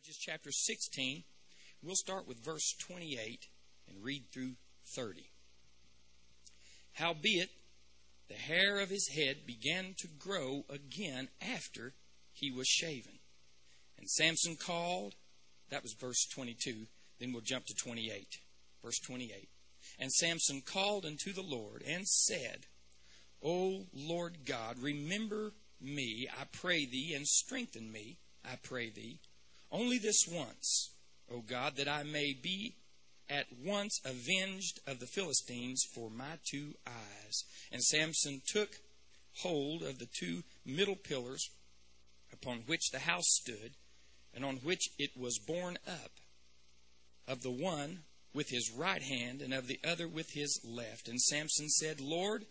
Judges chapter 16. We'll start with verse 28 and read through 30. Howbeit, the hair of his head began to grow again after he was shaven. And Samson called, that was verse 22, then we'll jump to 28. Verse 28. And Samson called unto the Lord and said, O Lord God, remember me, I pray thee, and strengthen me, I pray thee, only this once, O God, that I may be at once avenged of the Philistines for my two eyes. And Samson took hold of the two middle pillars upon which the house stood, and on which it was borne up, of the one with his right hand, and of the other with his left. And Samson said, Lord,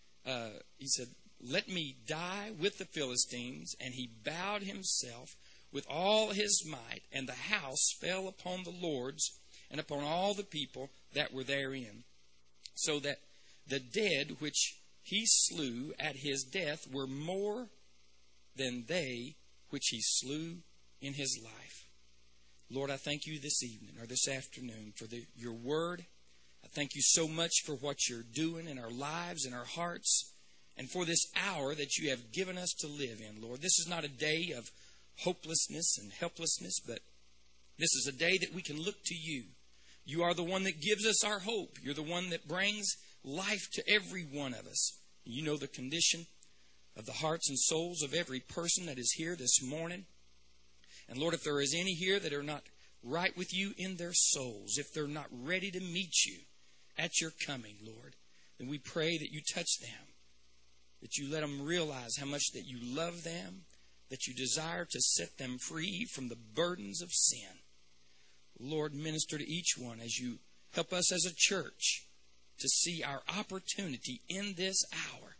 he said, let me die with the Philistines. And he bowed himself with all his might, and the house fell upon the lords and upon all the people that were therein, so that the dead which he slew at his death were more than they which he slew in his life. Lord, I thank you this evening or this afternoon for your word. I thank you so much for what you're doing in our lives and our hearts, and for this hour that you have given us to live in, Lord. This is not a day of hopelessness and helplessness, but this is a day that we can look to you. You are the one that gives us our hope. You're the one that brings life to every one of us. You know the condition of the hearts and souls of every person that is here this morning. And Lord, if there is any here that are not right with you in their souls, if they're not ready to meet you at your coming, Lord, then we pray that you touch them, that you let them realize how much that you love them, that you desire to set them free from the burdens of sin. Lord, minister to each one as you help us as a church to see our opportunity in this hour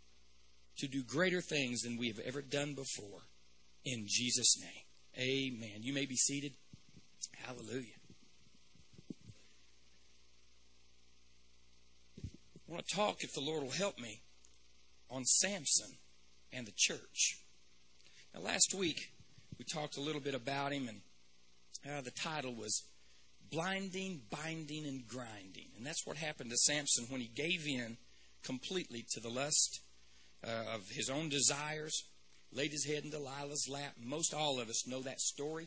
to do greater things than we have ever done before. In Jesus' name, amen. You may be seated. Hallelujah. I want to talk, if the Lord will help me, on Samson and the church. Now, last week, we talked a little bit about him, and the title was Blinding, Binding, and Grinding. And that's what happened to Samson when he gave in completely to the lust of his own desires, laid his head in Delilah's lap. Most all of us know that story.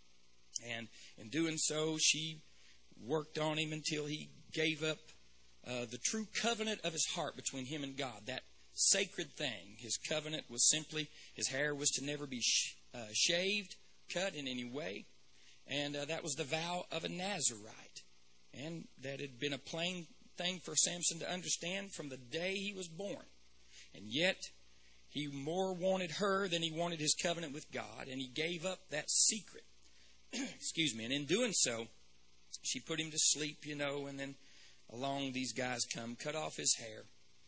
And in doing so, she worked on him until he gave up the true covenant of his heart between him and God, that sacred thing. His covenant was simply, his hair was to never be shaved, cut in any way. And that was the vow of a Nazirite. And that had been a plain thing for Samson to understand from the day he was born. And yet, he more wanted her than he wanted his covenant with God. And he gave up that secret. Excuse me. And in doing so, she put him to sleep, and then along these guys come, cut off his hair.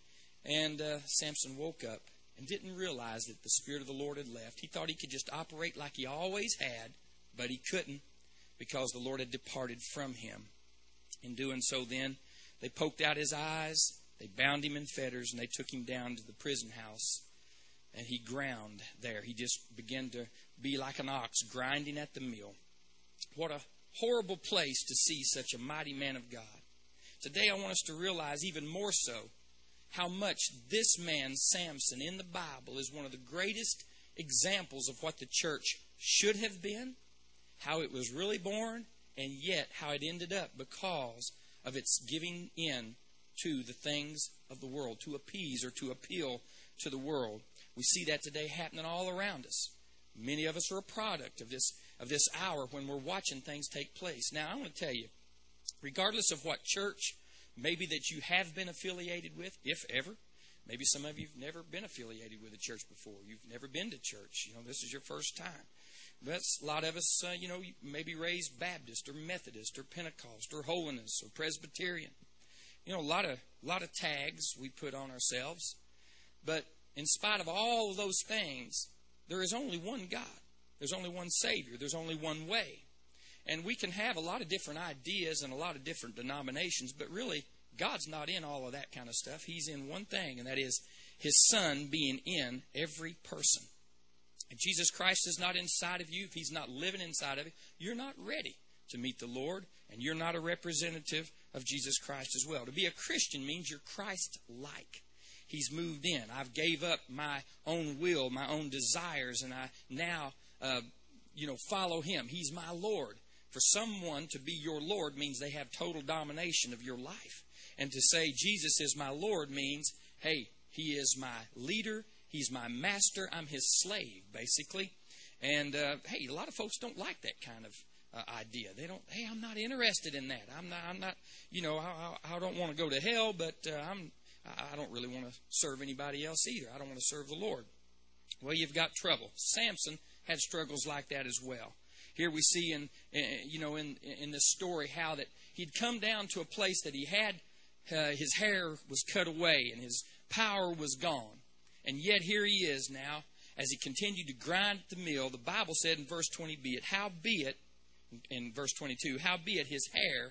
And Samson woke up and didn't realize that the Spirit of the Lord had left. He thought he could just operate like he always had, but he couldn't because the Lord had departed from him. In doing so then, they poked out his eyes, they bound him in fetters, and they took him down to the prison house. And he ground there. He just began to be like an ox grinding at the mill. What a horrible place to see such a mighty man of God. Today I want us to realize even more so how much this man, Samson, in the Bible is one of the greatest examples of what the church should have been, how it was really born, and yet how it ended up because of its giving in to the things of the world, to appease or to appeal to the world. We see that today happening all around us. Many of us are a product of this hour when we're watching things take place. Now, I want to tell you, regardless of what church maybe that you have been affiliated with, if ever. Maybe some of you have never been affiliated with a church before. You've never been to church. This is your first time. But a lot of us, maybe raised Baptist or Methodist or Pentecost or Holiness or Presbyterian. A lot of tags we put on ourselves. But in spite of all of those things, there is only one God. There's only one Savior. There's only one way. And we can have a lot of different ideas and a lot of different denominations, but really, God's not in all of that kind of stuff. He's in one thing, and that is His Son being in every person. If Jesus Christ is not inside of you, if He's not living inside of you, you're not ready to meet the Lord, and you're not a representative of Jesus Christ as well. To be a Christian means you're Christ-like. He's moved in. I've gave up my own will, my own desires, and I now, follow Him. He's my Lord. For someone to be your Lord means they have total domination of your life. And to say Jesus is my Lord means, hey, He is my leader. He's my master. I'm His slave, basically. And, hey, a lot of folks don't like that kind of idea. They don't, hey, I'm not interested in that. I'm not, I don't want to go to hell, but I don't really want to serve anybody else either. I don't want to serve the Lord. Well, you've got trouble. Samson had struggles like that as well. Here we see in this story how that he'd come down to a place that he had, his hair was cut away and his power was gone. And yet here he is now, as he continued to grind at the mill. The Bible said in verse 20, in verse 22, howbeit his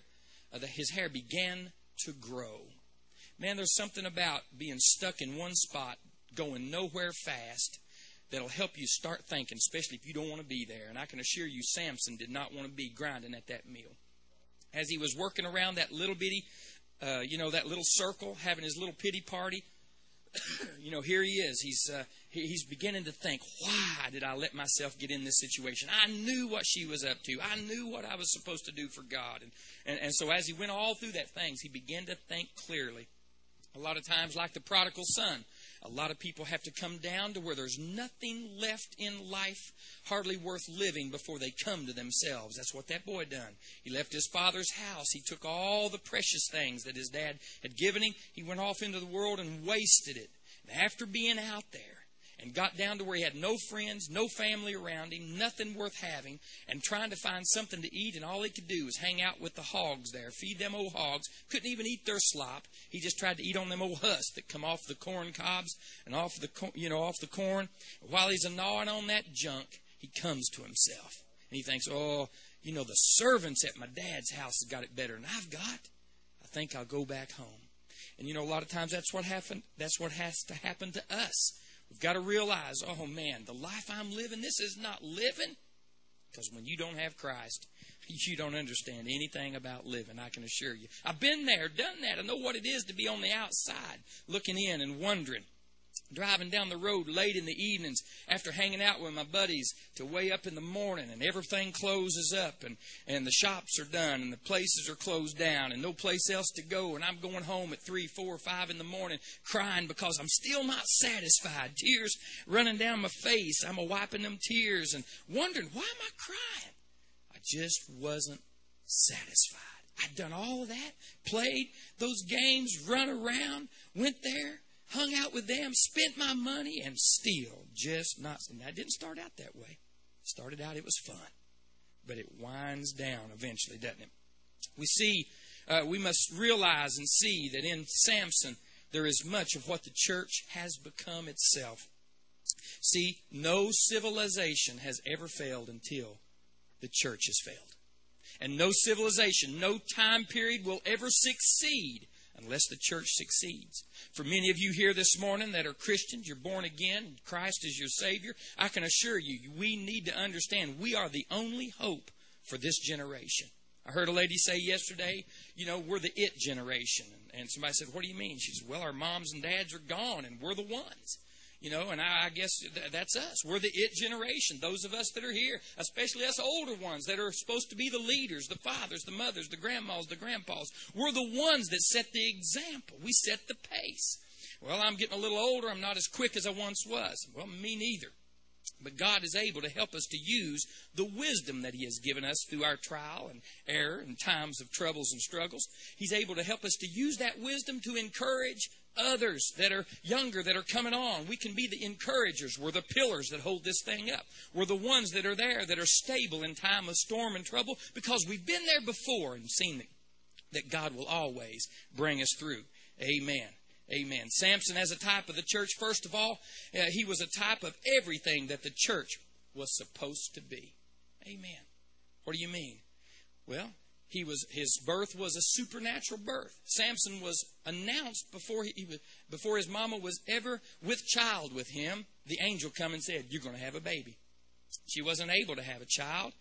hair began to grow. Man, there's something about being stuck in one spot, going nowhere fast, that'll help you start thinking, especially if you don't want to be there. And I can assure you, Samson did not want to be grinding at that mill. As he was working around that little bitty, that little circle, having his little pity party, here he is. He's beginning to think, why did I let myself get in this situation? I knew what she was up to. I knew what I was supposed to do for God. And so as he went all through that things, he began to think clearly. A lot of times, like the prodigal son, a lot of people have to come down to where there's nothing left in life hardly worth living before they come to themselves. That's what that boy done. He left his father's house. He took all the precious things that his dad had given him. He went off into the world and wasted it. And after being out there and got down to where he had no friends, no family around him, nothing worth having, and trying to find something to eat, and all he could do was hang out with the hogs there, feed them old hogs, couldn't even eat their slop. He just tried to eat on them old husks that come off the corn cobs and off the corn. While he's gnawing on that junk, he comes to himself. And he thinks, the servants at my dad's house has got it better than I've got. I think I'll go back home. And a lot of times that's what happened. That's what has to happen to us. We've got to realize, oh man, the life I'm living, this is not living. Because when you don't have Christ, you don't understand anything about living, I can assure you. I've been there, done that. I know what it is to be on the outside, looking in and wondering. Driving down the road late in the evenings after hanging out with my buddies to way up in the morning, and everything closes up and the shops are done and the places are closed down and no place else to go, and I'm going home at 3, 4, 5 in the morning crying because I'm still not satisfied. Tears running down my face. I'm wiping them tears and wondering, why am I crying? I just wasn't satisfied. I'd done all of that, played those games, run around, went there, hung out with them, spent my money, and still just not. And that didn't start out that way. It started out, it was fun. But it winds down eventually, doesn't it? We must realize and see that in Samson, there is much of what the church has become itself. See, no civilization has ever failed until the church has failed. And no civilization, no time period will ever succeed unless the church succeeds. For many of you here this morning that are Christians, you're born again, Christ is your Savior, I can assure you, we need to understand we are the only hope for this generation. I heard a lady say yesterday, we're the it generation. And somebody said, what do you mean? She said, well, our moms and dads are gone and we're the ones. And I guess that's us. We're the it generation. Those of us that are here, especially us older ones that are supposed to be the leaders, the fathers, the mothers, the grandmas, the grandpas. We're the ones that set the example. We set the pace. Well, I'm getting a little older. I'm not as quick as I once was. Well, me neither. But God is able to help us to use the wisdom that He has given us through our trial and error and times of troubles and struggles. He's able to help us to use that wisdom to encourage others that are younger, that are coming on. We can be the encouragers. We're the pillars that hold this thing up. We're the ones that are there, that are stable in time of storm and trouble, because we've been there before and seen that God will always bring us through. Amen. Amen. Samson as a type of the church, first of all, he was a type of everything that the church was supposed to be. Amen. What do you mean? Well, His birth was a supernatural birth. Samson was announced before his mama was ever with child with him. The angel come and said, "You're going to have a baby." She wasn't able to have a child.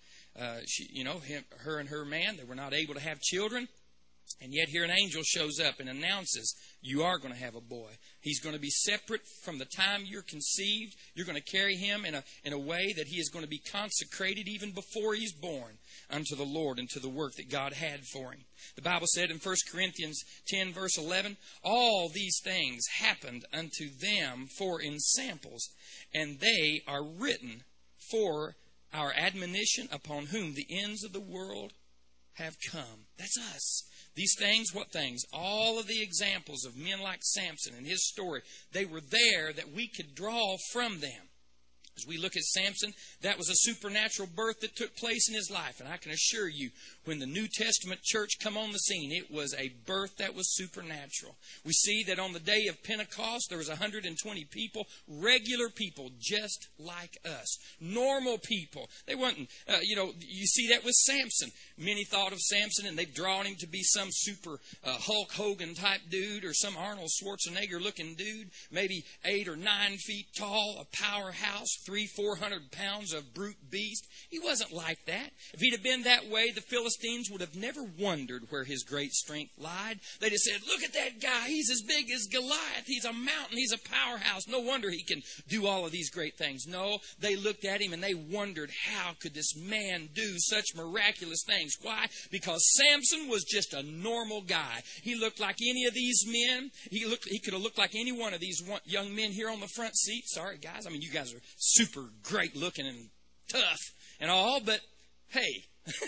Her and her man, they were not able to have children. And yet here an angel shows up and announces, you are going to have a boy. He's going to be separate from the time you're conceived. You're going to carry him in a way that he is going to be consecrated even before he's born unto the Lord and to the work that God had for him. The Bible said in 1 Corinthians 10 verse 11, all these things happened unto them for ensamples, and they are written for our admonition, upon whom the ends of the world have come. That's us. These things, what things? All of the examples of men like Samson and his story, they were there that we could draw from them. As we look at Samson, that was a supernatural birth that took place in his life. And I can assure you, when the New Testament church come on the scene, it was a birth that was supernatural. We see that on the day of Pentecost, there was 120 people, regular people just like us. Normal people. They weren't, you see that with Samson. Many thought of Samson and they've drawn him to be some super Hulk Hogan type dude or some Arnold Schwarzenegger looking dude, maybe 8 or 9 feet tall, a powerhouse, 300-400 pounds of brute beast. He wasn't like that. If he'd have been that way, the Philistines would have never wondered where his great strength lied. They'd have said, look at that guy. He's as big as Goliath. He's a mountain. He's a powerhouse. No wonder he can do all of these great things. No, they looked at him and they wondered, how could this man do such miraculous things? Why? Because Samson was just a normal guy. He looked like any of these men. He could have looked like any one of these young men here on the front seat. Sorry, guys. I mean, you guys are super great looking and tough and all, but hey,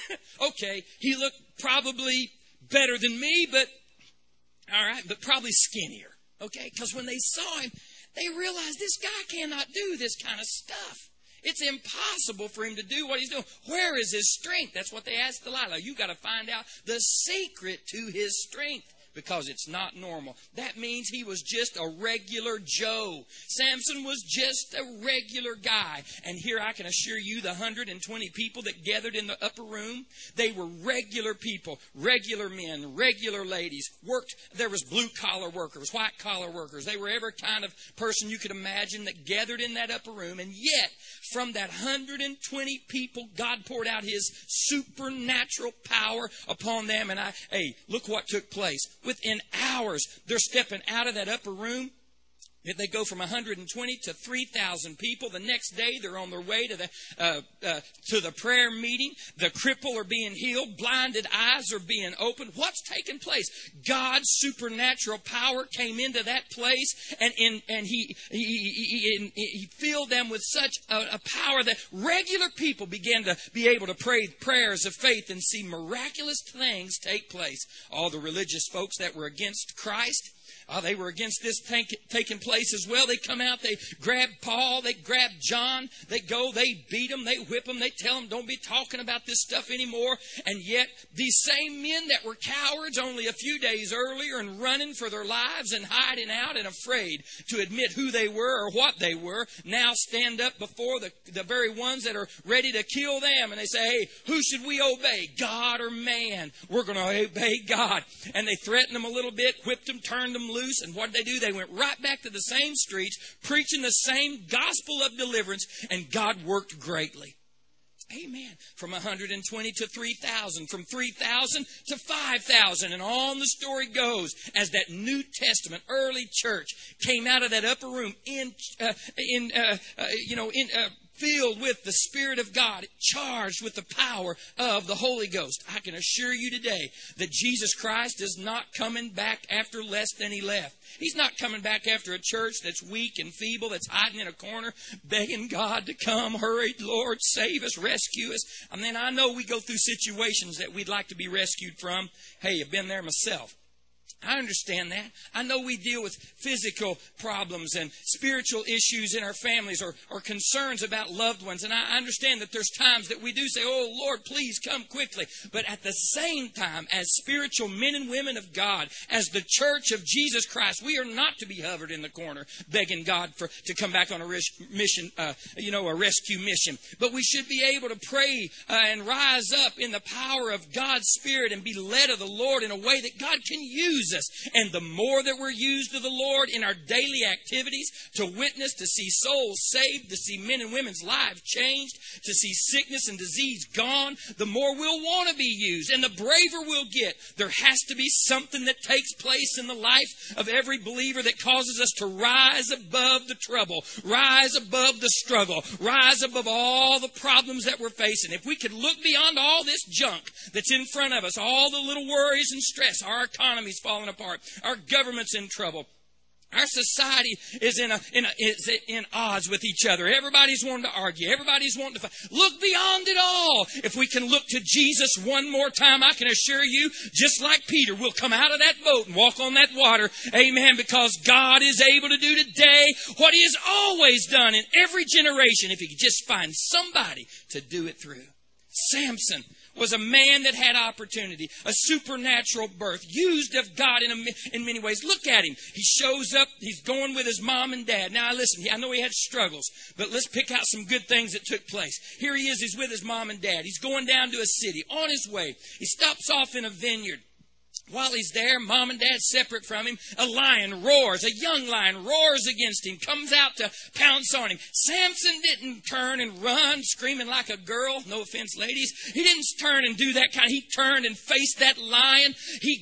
okay, he looked probably better than me, but all right, but probably skinnier, okay? Because when they saw him, they realized this guy cannot do this kind of stuff. It's impossible for him to do what he's doing. Where is his strength? That's what they asked Delilah. You got to find out the secret to his strength, because it's not normal. That means he was just a regular Joe. Samson was just a regular guy. And here I can assure you, the 120 people that gathered in the upper room, they were regular people, regular men, regular ladies. There was blue-collar workers, white-collar workers. They were every kind of person you could imagine that gathered in that upper room. And yet, from that 120 people, God poured out His supernatural power upon them. And look what took place. Within hours, they're stepping out of that upper room. They go from 120 to 3,000 people. The next day, they're on their way to the prayer meeting. The cripple are being healed. Blinded eyes are being opened. What's taking place? God's supernatural power came into that place, and He filled them with such a power that regular people began to be able to pray prayers of faith and see miraculous things take place. All the religious folks that were against Christ, they were against this taking place as well. They come out, they grab Paul, they grab John, they go, they beat them, they whip them, they tell them don't be talking about this stuff anymore. And yet these same men that were cowards only a few days earlier and running for their lives and hiding out and afraid to admit who they were or what they were, now stand up before the very ones that are ready to kill them. And they say, hey, who should we obey, God or man? We're going to obey God. And they threatened them a little bit, whipped them, turned them loose. And what did they do? They went right back to the same streets, preaching the same gospel of deliverance, and God worked greatly. Amen. From 120 to 3,000, from 3,000 to 5,000, and on the story goes as that New Testament early church came out of that upper room filled with the Spirit of God, charged with the power of the Holy Ghost. I can assure you today that Jesus Christ is not coming back after less than He left. He's not coming back after a church that's weak and feeble, that's hiding in a corner, begging God to come. Hurry, Lord, save us, rescue us. I mean, I know we go through situations that we'd like to be rescued from. Hey, I've been there myself. I understand that. I know we deal with physical problems and spiritual issues in our families or concerns about loved ones. And I understand that there's times that we do say, oh, Lord, please come quickly. But at the same time, as spiritual men and women of God, as the church of Jesus Christ, we are not to be hovered in the corner begging God to come back on a mission, a rescue mission. But we should be able to pray and rise up in the power of God's Spirit and be led of the Lord in a way that God can use us. And the more that we're used of the Lord in our daily activities to witness, to see souls saved, to see men and women's lives changed, to see sickness and disease gone, the more we'll want to be used and the braver we'll get. There has to be something that takes place in the life of every believer that causes us to rise above the trouble, rise above the struggle, rise above all the problems that we're facing. If we could look beyond all this junk that's in front of us, all the little worries and stress, our economy's falling apart. Our government's in trouble. Our society is in odds with each other. Everybody's wanting to argue. Everybody's wanting to fight. Look beyond it all. If we can look to Jesus one more time, I can assure you, just like Peter, we'll come out of that boat and walk on that water. Amen. Because God is able to do today what He has always done in every generation if He could just find somebody to do it through. Samson was a man that had opportunity, a supernatural birth, used of God in many ways. Look at him. He shows up. He's going with his mom and dad. Now, listen, I know he had struggles, but let's pick out some good things that took place. Here he is. He's with his mom and dad. He's going down to a city. On his way, he stops off in a vineyard. While he's there, mom and dad separate from him. A lion roars. A young lion roars against him, comes out to pounce on him. Samson didn't turn and run, screaming like a girl. No offense, ladies. He didn't turn and do that kind. He turned and faced that lion.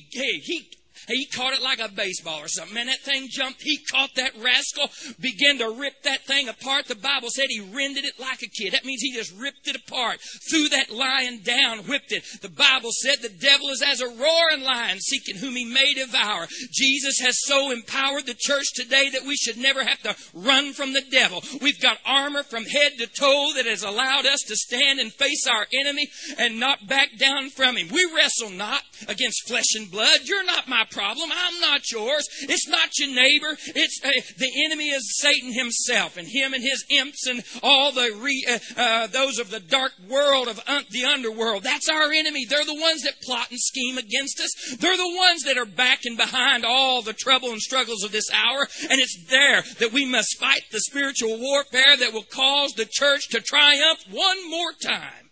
He caught it like a baseball or something. Man, that thing jumped. He caught that rascal, began to rip that thing apart. The Bible said he rended it like a kid. That means he just ripped it apart, threw that lion down, whipped it. The Bible said the devil is as a roaring lion, seeking whom he may devour. Jesus has so empowered the church today that we should never have to run from the devil. We've got armor from head to toe that has allowed us to stand and face our enemy and not back down from him. We wrestle not against flesh and blood. You're not my problem. I'm not yours. It's not your neighbor. It's the enemy is Satan himself and him and his imps and all those of the dark world of the underworld. That's our enemy. They're the ones that plot and scheme against us. They're the ones that are backing behind all the trouble and struggles of this hour. And it's there that we must fight the spiritual warfare that will cause the church to triumph one more time.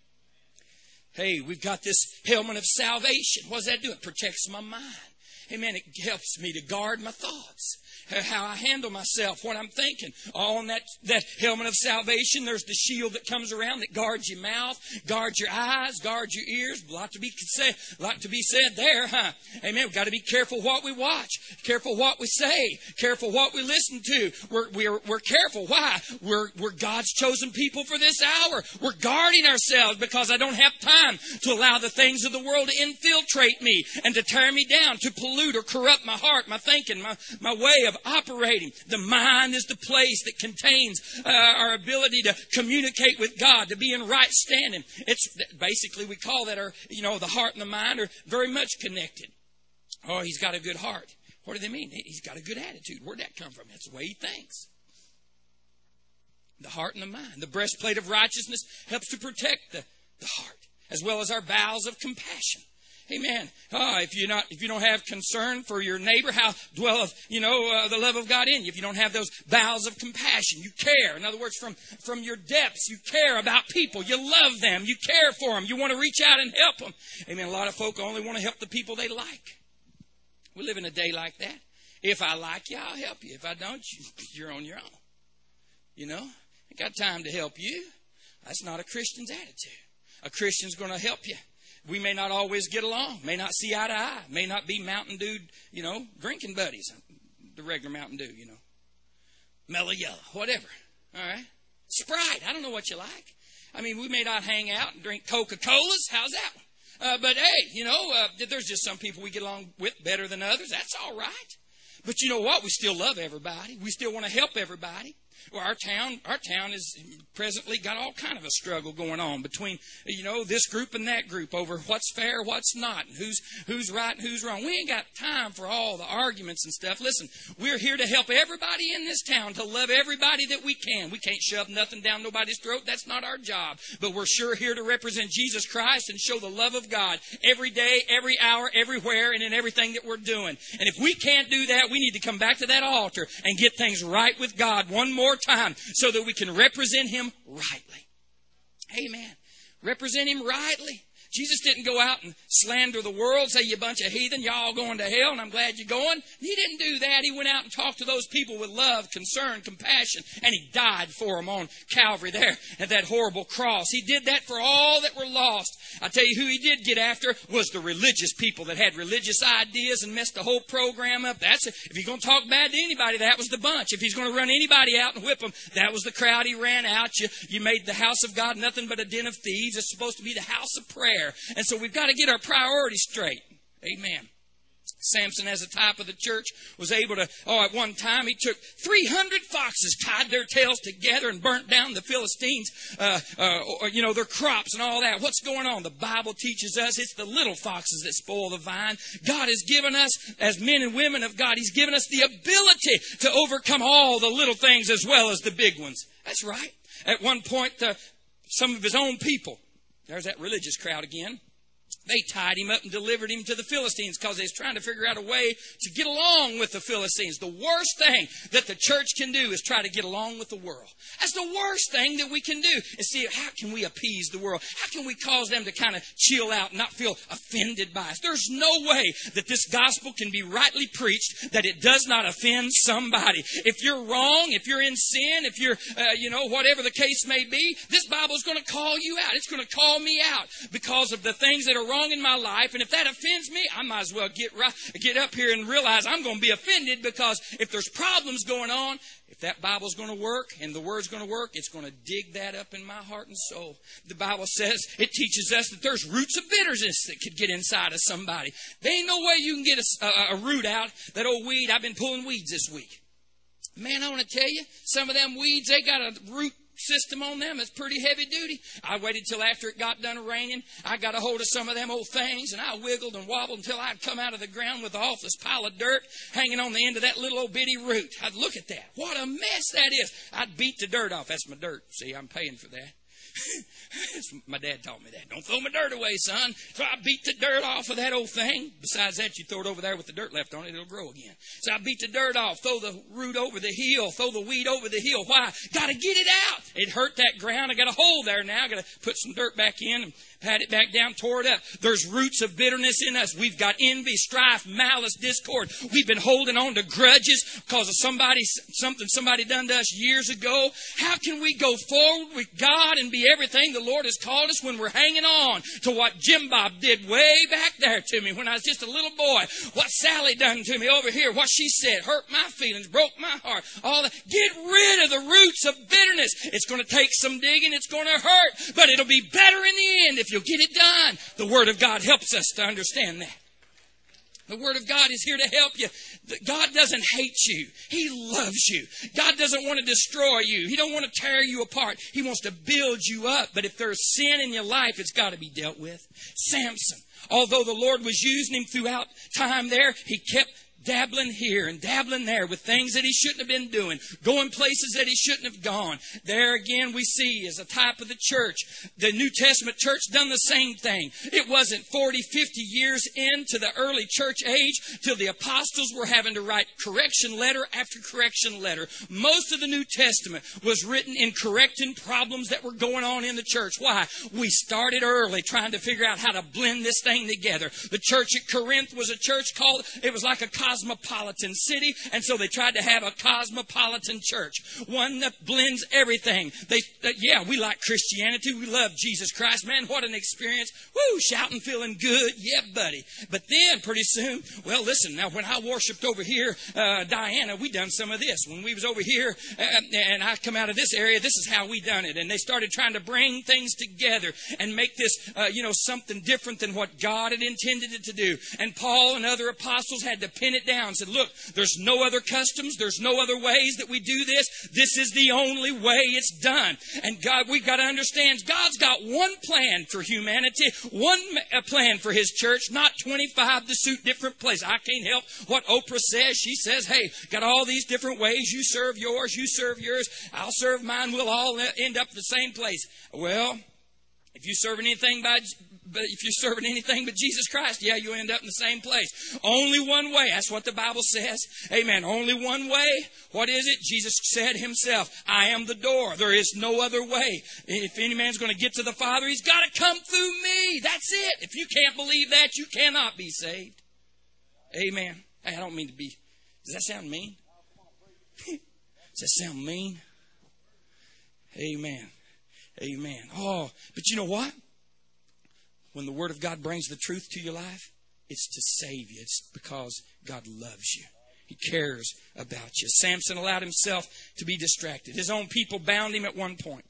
Hey, we've got this helmet of salvation. What does that do? It protects my mind. Amen. It helps me to guard my thoughts, how I handle myself, what I'm thinking. All in that helmet of salvation, there's the shield that comes around that guards your mouth, guards your eyes, guards your ears. A lot to be said there, huh? Amen. We've got to be careful what we watch, careful what we say, careful what we listen to. We're careful. Why? We're God's chosen people for this hour. We're guarding ourselves because I don't have time to allow the things of the world to infiltrate me and to tear me down, to pollute or corrupt my heart, my thinking, my way of operating. The mind is the place that contains our ability to communicate with God, to be in right standing. It's basically, we call that the heart and the mind are very much connected. Oh, he's got a good heart. What do they mean? He's got a good attitude. Where'd that come from? That's the way he thinks. The heart and the mind. The breastplate of righteousness helps to protect the heart, as well as our bowels of compassion. Amen. If you don't have concern for your neighbor, how dwelleth, the love of God in you? If you don't have those bowels of compassion, you care. In other words, from your depths, you care about people. You love them. You care for them. You want to reach out and help them. Amen. A lot of folk only want to help the people they like. We live in a day like that. If I like you, I'll help you. If I don't, you're on your own. I got time to help you. That's not a Christian's attitude. A Christian's going to help you. We may not always get along, may not see eye to eye, may not be Mountain Dew, drinking buddies, the regular Mountain Dew, Mellow Yellow, whatever. All right. Sprite, I don't know what you like. I mean, we may not hang out and drink Coca-Colas. How's that one? But hey, there's just some people we get along with better than others. That's all right. But you know what? We still love everybody. We still want to help everybody. Well, our town is presently got all kind of a struggle going on between, this group and that group over what's fair, what's not, and who's right and who's wrong. We ain't got time for all the arguments and stuff. Listen, we're here to help everybody in this town, to love everybody that we can. We can't shove nothing down nobody's throat. That's not our job. But we're sure here to represent Jesus Christ and show the love of God every day, every hour, everywhere, and in everything that we're doing. And if we can't do that, we need to come back to that altar and get things right with God one more time so that we can represent Him rightly. Amen. Represent Him rightly. Jesus didn't go out and slander the world, say, you bunch of heathen, y'all going to hell, and I'm glad you're going. He didn't do that. He went out and talked to those people with love, concern, compassion, and He died for them on Calvary there at that horrible cross. He did that for all that were lost. I tell you who He did get after was the religious people that had religious ideas and messed the whole program up. If you're going to talk bad to anybody, that was the bunch. If He's going to run anybody out and whip them, that was the crowd He ran out. You made the house of God nothing but a den of thieves. It's supposed to be the house of prayer. And so we've got to get our priorities straight. Amen. Samson, as a type of the church, was able to, at one time he took 300 foxes, tied their tails together and burnt down the Philistines, their crops and all that. What's going on? The Bible teaches us it's the little foxes that spoil the vine. God has given us, as men and women of God, He's given us the ability to overcome all the little things as well as the big ones. That's right. At one point, some of His own people, there's that religious crowd again. They tied Him up and delivered Him to the Philistines because they was trying to figure out a way to get along with the Philistines. The worst thing that the church can do is try to get along with the world. That's the worst thing that we can do is see how can we appease the world? How can we cause them to kind of chill out and not feel offended by us? There's no way that this gospel can be rightly preached that it does not offend somebody. If you're wrong, if you're in sin, if you're, whatever the case may be, this Bible is going to call you out. It's going to call me out because of the things that are wrong in my life, and if that offends me, I might as well get up here and realize I'm going to be offended, because if there's problems going on, if that Bible's going to work and the Word's going to work, it's going to dig that up in my heart and soul. The Bible says, it teaches us that there's roots of bitterness that could get inside of somebody. There ain't no way you can get a root out, that old weed. I've been pulling weeds this week. Man, I want to tell you, some of them weeds, they got a root system on them. It's pretty heavy duty. I waited till after it got done raining. I got a hold of some of them old things, and I wiggled and wobbled until I'd come out of the ground with all this pile of dirt hanging on the end of that little old bitty root. I'd look at that. What a mess that is. I'd beat the dirt off. That's my dirt. See, I'm paying for that. My dad taught me that. Don't throw my dirt away, son. So I beat the dirt off of that old thing. Besides that, you throw it over there with the dirt left on it, it'll grow again. So I beat the dirt off, throw the root over the hill, throw the weed over the hill. Why? Got to get it out. It hurt that ground. I got a hole there now. I got to put some dirt back in and pat it back down, tore it up. There's roots of bitterness in us. We've got envy, strife, malice, discord. We've been holding on to grudges because of something somebody done to us years ago. How can we go forward with God and be everything the Lord has called us when we're hanging on to what Jim Bob did way back there to me when I was just a little boy? What Sally done to me over here, what she said, hurt my feelings, broke my heart. All that. Get rid of the roots of bitterness. It's going to take some digging. It's going to hurt, but it'll be better in the end if you'll get it done. The Word of God helps us to understand that. The Word of God is here to help you. God doesn't hate you. He loves you. God doesn't want to destroy you. He don't want to tear you apart. He wants to build you up. But if there's sin in your life, it's got to be dealt with. Samson, although the Lord was using him throughout time there, he kept dabbling here and dabbling there with things that he shouldn't have been doing, going places that he shouldn't have gone. There again we see as a type of the church. The New Testament church done the same thing. It wasn't 40, 50 years into the early church age till the apostles were having to write correction letter after correction letter. Most of the New Testament was written in correcting problems that were going on in the church. Why? We started early trying to figure out how to blend this thing together. The church at Corinth was a church it was like a cosmopolitan city, and so they tried to have a cosmopolitan church, one that blends everything. We like Christianity. We love Jesus Christ. Man, what an experience. Woo, shouting, feeling good. Yeah, buddy. But then pretty soon, well, listen, now when I worshiped over here, Diana, we done some of this. When we was over here and I come out of this area, this is how we done it. And they started trying to bring things together and make this, something different than what God had intended it to do. And Paul and other apostles had to pin it it down and said, look, there's no other customs. There's no other ways that we do this. This is the only way it's done. And God, we've got to understand God's got one plan for humanity, one plan for His church, not 25 to suit different places. I can't help what Oprah says. She says, hey, got all these different ways. You serve yours, you serve yours, I'll serve mine. We'll all end up in the same place. Well, if you're serving anything but Jesus Christ, yeah, you end up in the same place. Only one way. That's what the Bible says. Amen. Only one way. What is it? Jesus said Himself, I am the door. There is no other way. If any man's going to get to the Father, he's got to come through me. That's it. If you can't believe that, you cannot be saved. Amen. Hey, I don't mean to be... Does that sound mean? Does that sound mean? Amen. Amen. Oh, but you know what? When the Word of God brings the truth to your life, it's to save you. It's because God loves you. He cares about you. Samson allowed himself to be distracted. His own people bound him at one point.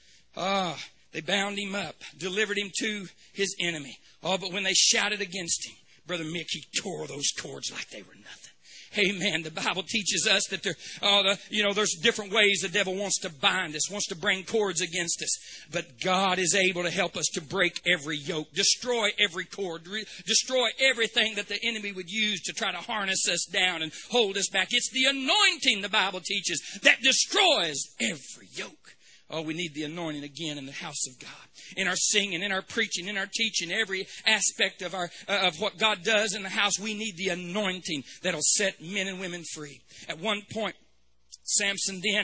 They bound him up, delivered him to his enemy. Oh, but when they shouted against him, Brother Mick, he tore those cords like they were nothing. Amen. The Bible teaches us that there's different ways the devil wants to bind us, wants to bring cords against us. But God is able to help us to break every yoke, destroy every cord, destroy everything that the enemy would use to try to harness us down and hold us back. It's the anointing, the Bible teaches, that destroys every yoke. Oh, we need the anointing again in the house of God. In our singing, in our preaching, in our teaching, every aspect of of what God does in the house, we need the anointing that'll set men and women free. At one point, Samson then,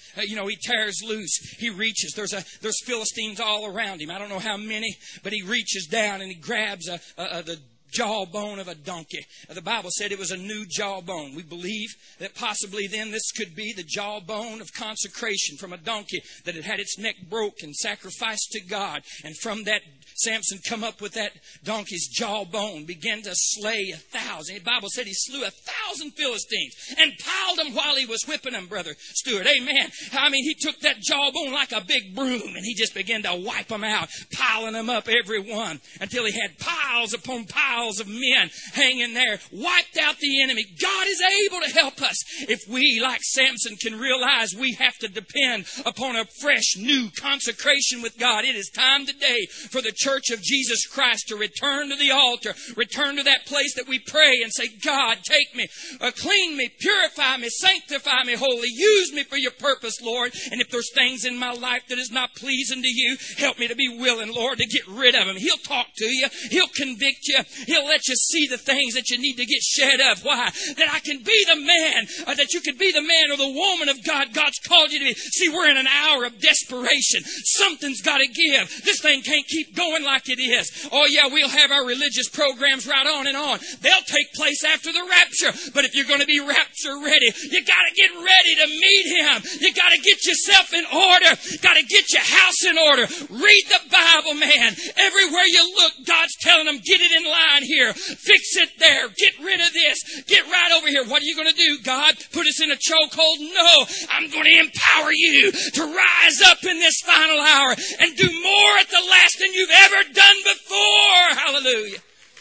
he tears loose. He reaches. There's Philistines all around him. I don't know how many, but he reaches down and he grabs the jawbone of a donkey. The Bible said it was a new jawbone. We believe that possibly then this could be the jawbone of consecration from a donkey that had had its neck broke and sacrificed to God. And from that, Samson come up with that donkey's jawbone, began to slay 1,000. The Bible said he slew 1,000 Philistines and piled them while he was whipping them, Brother Stewart. Amen. I mean, he took that jawbone like a big broom and he just began to wipe them out, piling them up, every one, until he had piles upon piles of men hanging there, wiped out the enemy. God is able to help us if we, like Samson, can realize we have to depend upon a fresh, new consecration with God. It is time today for the Church of Jesus Christ to return to the altar, return to that place that we pray and say, God, take me, clean me, purify me, sanctify me wholly, use me for your purpose, Lord. And if there's things in my life that is not pleasing to you, help me to be willing, Lord, to get rid of them. He'll talk to you. He'll convict you. He'll let you see the things that you need to get shed of. Why? That I can be the man, that you could be the man or the woman of God God's called you to be. See, we're in an hour of desperation. Something's got to give. This thing can't keep going like it is. Oh yeah, we'll have our religious programs right on and on. They'll take place after the rapture. But if you're going to be rapture ready, you got to get ready to meet Him. You got to get yourself in order. Got to get your house in order. Read the Bible, man. Everywhere you look, God's telling them, get it in line here. Fix it there. Get rid of this. Get right over here. What are you going to do, God? Put us in a chokehold? No. I'm going to empower you to rise up in this final hour and do more at the last than you've ever done before. Hallelujah.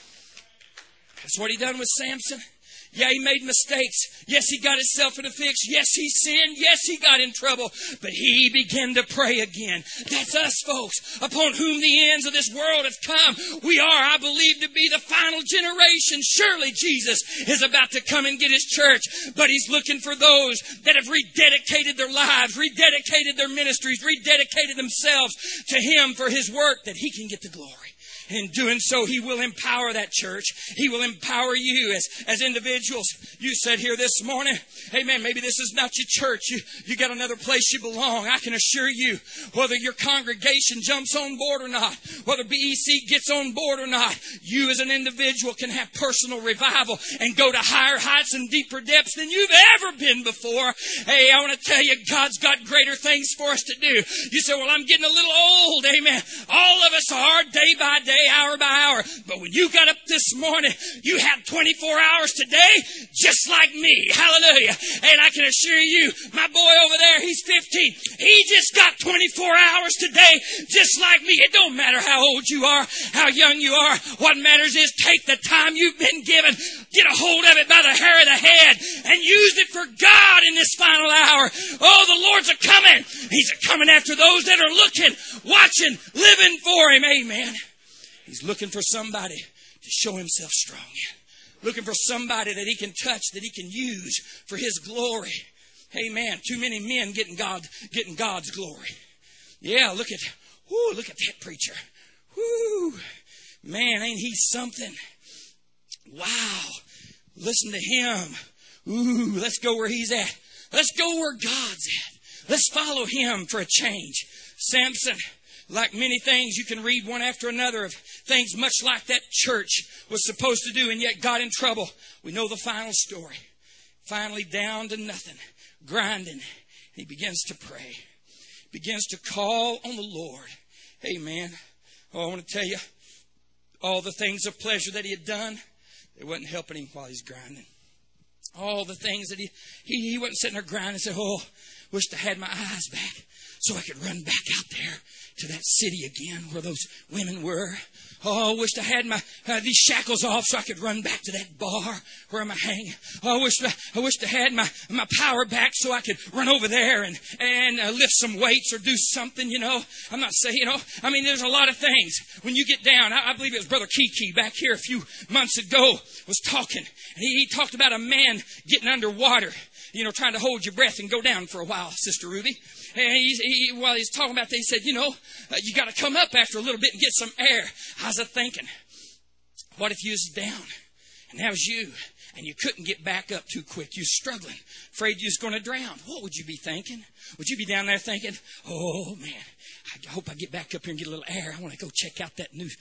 That's what He done with Samson. Yeah, he made mistakes. Yes, he got himself in a fix. Yes, he sinned. Yes, he got in trouble. But he began to pray again. That's us, folks, upon whom the ends of this world have come. We are, I believe, to be the final generation. Surely Jesus is about to come and get His church. But He's looking for those that have rededicated their lives, rededicated their ministries, rededicated themselves to Him for His work, that He can get the glory. In doing so, He will empower that church. He will empower you as individuals. You said here this morning, amen, maybe this is not your church. You got another place you belong. I can assure you, whether your congregation jumps on board or not, whether BEC gets on board or not, you as an individual can have personal revival and go to higher heights and deeper depths than you've ever been before. Hey, I want to tell you, God's got greater things for us to do. You say, well, I'm getting a little old. Amen. All of us are, day by day, hour by hour. But when you got a this morning, you have 24 hours today, just like me. Hallelujah. And I can assure you, my boy over there, he's 15. He just got 24 hours today, just like me. It don't matter how old you are, how young you are. What matters is take the time you've been given, get a hold of it by the hair of the head, and use it for God in this final hour. Oh, the Lord's a-coming. He's a-coming after those that are looking, watching, living for Him. Amen. He's looking for somebody to show Himself strong in. Looking for somebody that He can touch, that He can use for His glory. Amen. Too many men getting God's glory. Yeah, look at that preacher. Whoo. Man, ain't he something? Wow. Listen to him. Ooh, let's go where he's at. Let's go where God's at. Let's follow him for a change. Samson, like many things, you can read one after another of things much like that church was supposed to do and yet got in trouble. We know the final story. Finally down to nothing, grinding. He begins to pray. Begins to call on the Lord. Amen. Oh, I want to tell you, all the things of pleasure that he had done, they wasn't helping him while he's grinding. All the things that he wasn't sitting there grinding and said, oh, wished I had my eyes back so I could run back out there to that city again where those women were. Oh, I wished I had these shackles off so I could run back to that bar where I'm hanging. Oh, I wished I had my power back so I could run over there and lift some weights or do something, you know. I'm not saying, you know, I mean, there's a lot of things. When you get down, I believe it was Brother Kiki back here a few months ago was talking. And he talked about a man getting underwater, you know, trying to hold your breath and go down for a while, Sister Ruby. And while he's talking about that, he said, you know, you got to come up after a little bit and get some air. I was thinking, what if you was down and that was you and you couldn't get back up too quick? You was struggling, afraid you was going to drown. What would you be thinking? Would you be down there thinking, oh man, I hope I get back up here and get a little air. I want to go check out that new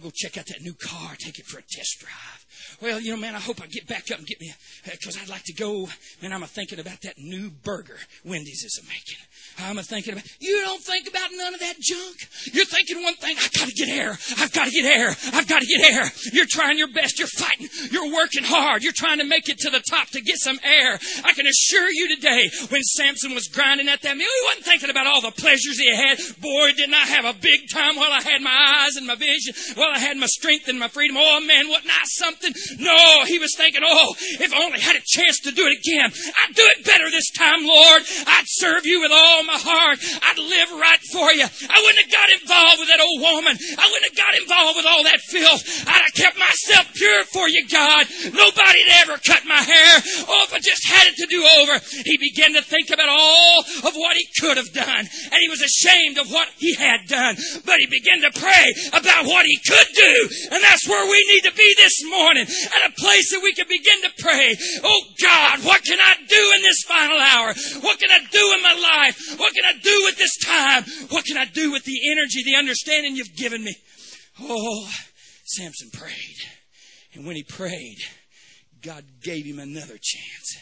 car, take it for a test drive. Well, you know, man, I hope I get back up and get me, because I'd like to go. Man, I'm thinking about that new burger Wendy's is making. I'm thinking about, you don't think about none of that junk. You're thinking one thing, I've got to get air. I've got to get air. I've got to get air. You're trying your best. You're fighting. You're working hard. You're trying to make it to the top to get some air. I can assure you today, when Samson was grinding at that meal, he wasn't thinking about all the pleasures he had. Boy, didn't I have a big time while I had my eyes and my vision, while I had my strength and my freedom. Oh, man, wasn't I something? No, he was thinking, oh, if I only had a chance to do it again, I'd do it better this time, Lord. I'd serve you with all my heart. I'd live right for you. I wouldn't have got involved with that old woman. I wouldn't have got involved with all that filth. I'd have kept myself pure for you, God. Nobody'd ever cut my hair. Oh, if I just had it to do over. He began to think about all of what he could have done. And he was ashamed of what he had done. But he began to pray about what he could do. And that's where we need to be this morning. At a place that we can begin to pray. Oh God, what can I do in this final hour? What can I do in my life? What can I do with this time? What can I do with the energy, the understanding you've given me? Oh, Samson prayed. And when he prayed, God gave him another chance.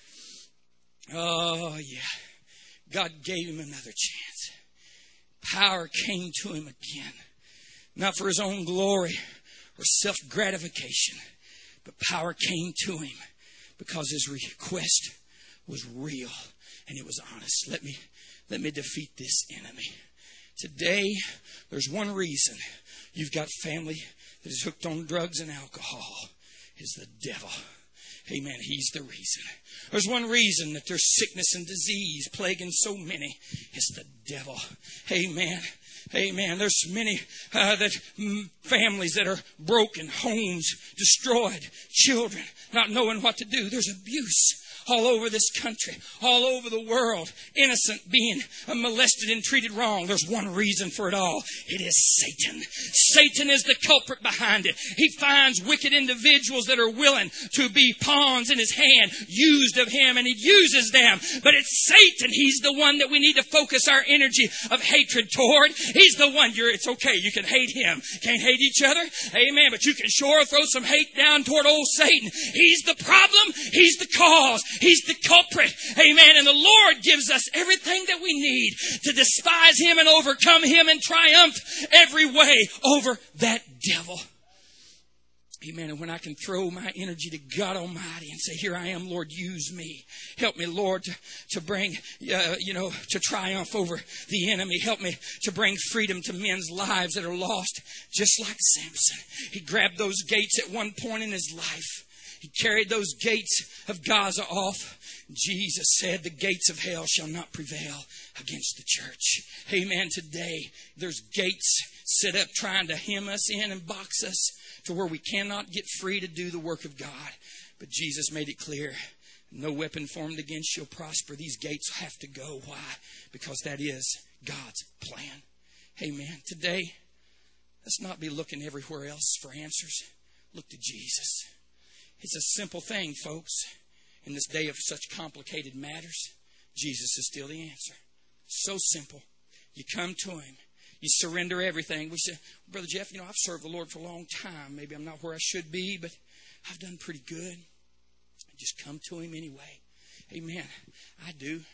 Oh, yeah. God gave him another chance. Power came to him again. Not for his own glory or self-gratification, but power came to him because his request was real and it was honest. Let me defeat this enemy. Today, there's one reason you've got family that is hooked on drugs and alcohol. Is the devil. Amen. He's the reason. There's one reason that there's sickness and disease plaguing so many. It's the devil. Amen. Amen. There's many families that are broken, homes destroyed, children not knowing what to do. There's abuse all over this country, all over the world, innocent being molested and treated wrong. There's one reason for it all. It is Satan. Satan is the culprit behind it. He finds wicked individuals that are willing to be pawns in his hand, used of him, and he uses them. But it's Satan. He's the one that we need to focus our energy of hatred toward. He's the one. It's okay. You can hate him. Can't hate each other. Amen. But you can sure throw some hate down toward old Satan. He's the problem. He's the cause. He's the culprit. Amen. And the Lord gives us everything that we need to despise him and overcome him and triumph every way over that devil. Amen. And when I can throw my energy to God Almighty and say, here I am, Lord, use me. Help me, Lord, to bring, to triumph over the enemy. Help me to bring freedom to men's lives that are lost, just like Samson. He grabbed those gates at one point in his life. He carried those gates of Gaza off. Jesus said, the gates of hell shall not prevail against the church. Amen. Today, there's gates set up trying to hem us in and box us to where we cannot get free to do the work of God. But Jesus made it clear, no weapon formed against you will prosper. These gates have to go. Why? Because that is God's plan. Amen. Today, let's not be looking everywhere else for answers. Look to Jesus. It's a simple thing, folks. In this day of such complicated matters, Jesus is still the answer. So simple. You come to Him. You surrender everything. We say, Brother Jeff, I've served the Lord for a long time. Maybe I'm not where I should be, but I've done pretty good. Just come to Him anyway. Amen. I do.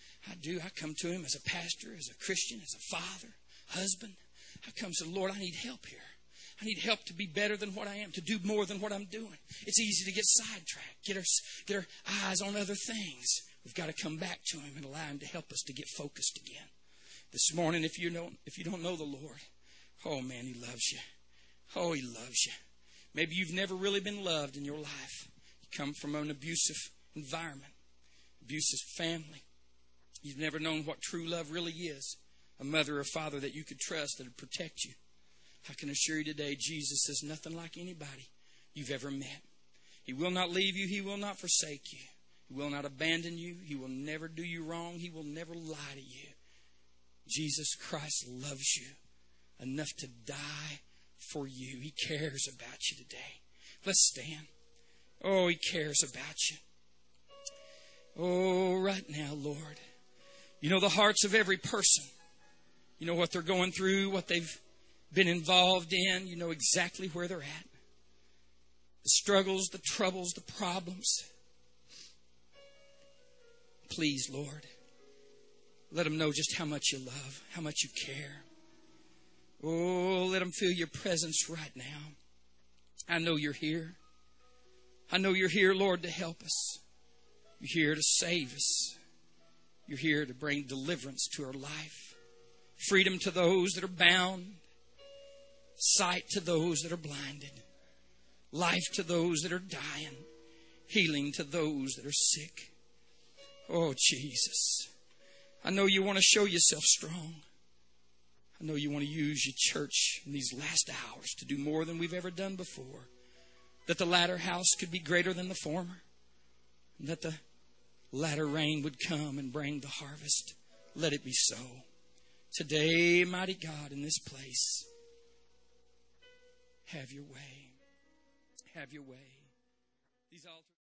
I come to Him as a pastor, as a Christian, as a father, husband. I come to the Lord, I need help here. I need help to be better than what I am, to do more than what I'm doing. It's easy to get sidetracked, get our eyes on other things. We've got to come back to Him and allow Him to help us to get focused again. This morning, if you don't know the Lord, oh man, He loves you. Oh, He loves you. Maybe you've never really been loved in your life. You come from an abusive environment, abusive family. You've never known what true love really is. A mother or father that you could trust that would protect you. I can assure you today, Jesus is nothing like anybody you've ever met. He will not leave you. He will not forsake you. He will not abandon you. He will never do you wrong. He will never lie to you. Jesus Christ loves you enough to die for you. He cares about you today. Let's stand. Oh, He cares about you. Oh, right now, Lord. You know the hearts of every person. You know what they're going through, what they've been involved in. You know exactly where they're at. The struggles, the troubles, the problems. Please, Lord, let them know just how much you love, how much you care. Oh, let them feel your presence right now. I know you're here. I know you're here, Lord, to help us. You're here to save us. You're here to bring deliverance to our life. Freedom to those that are bound. Sight to those that are blinded. Life to those that are dying. Healing to those that are sick. Oh, Jesus. I know you want to show yourself strong. I know you want to use your church in these last hours to do more than we've ever done before. That the latter house could be greater than the former. And that the latter rain would come and bring the harvest. Let it be so. Today, mighty God, in this place, have your way. Have your way. These altars.